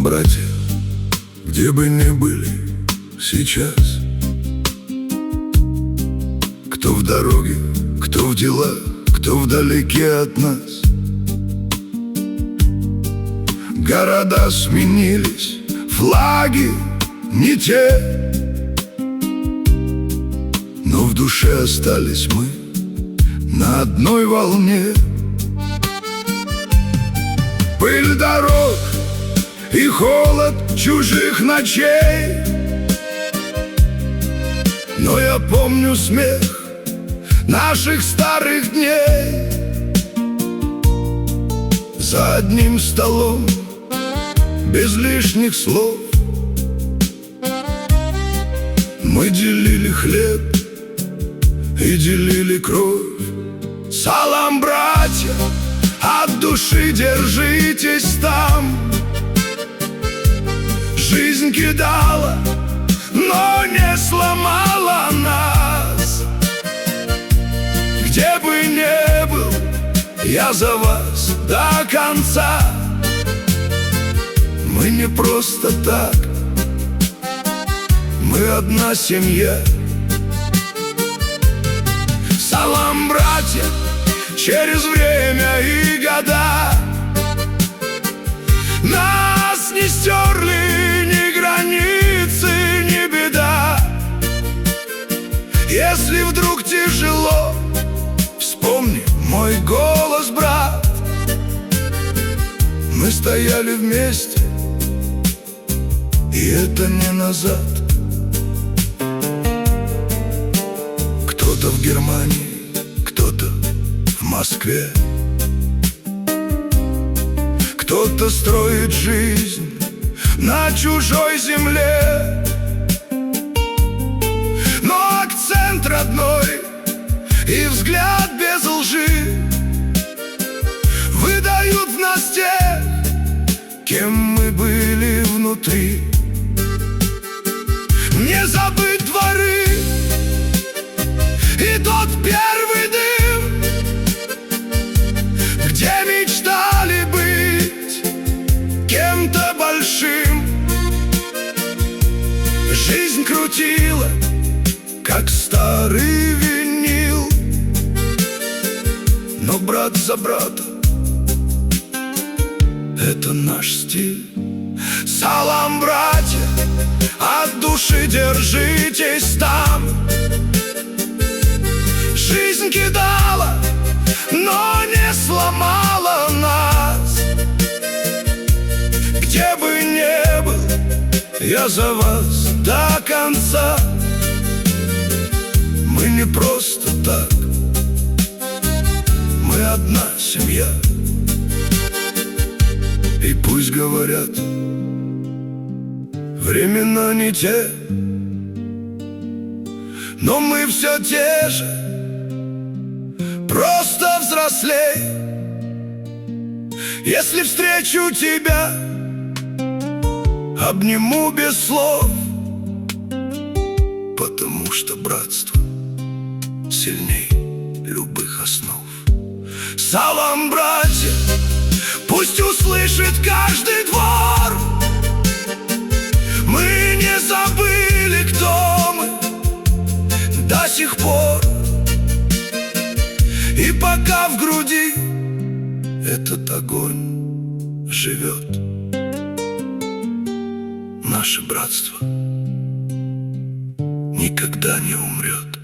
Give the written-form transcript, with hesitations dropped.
Братья, где бы ни были сейчас, кто в дороге, кто в делах, кто вдалеке от нас. Города сменились, флаги не те, но в душе остались мы на одной волне. Пыль дорог и холод чужих ночей, но я помню смех наших старых дней. За одним столом, без лишних слов, мы делили хлеб и делили кровь. Салам, братья, от души держитесь там. Жизнь кидала, но не сломала нас. Где бы ни был, я за вас до конца. Мы не просто так, мы одна семья. Салам, братья, через время и года. Нас не стерли ни границы, ни беда. Если вдруг тяжело, вспомни мой голос, брат. Мы стояли вместе, и это не назад. Кто-то в Германии, кто-то в Москве, кто-то строит жизнь на чужой земле. Но акцент родной и взгляд без лжи выдают в нас тех, кем мы были внутри. Не забыть дворы и тот первый дым, где мечтали быть кем-то большим. Жизнь крутила, как старый винил, но брат за брата — это наш стиль. Салам, братья, от души держитесь там. Жизнь кидала, но не сломала нас. Где бы ни был, я за вас до конца. Мы не просто так, мы одна семья. И пусть говорят, времена не те, но мы все те же, просто взрослей. Если встречу тебя, обниму без слов, потому что братство сильней любых основ. Салам, братья, пусть услышит каждый двор. Мы не забыли, кто мы до сих пор. И пока в груди этот огонь живет, наше братство никогда не умрет.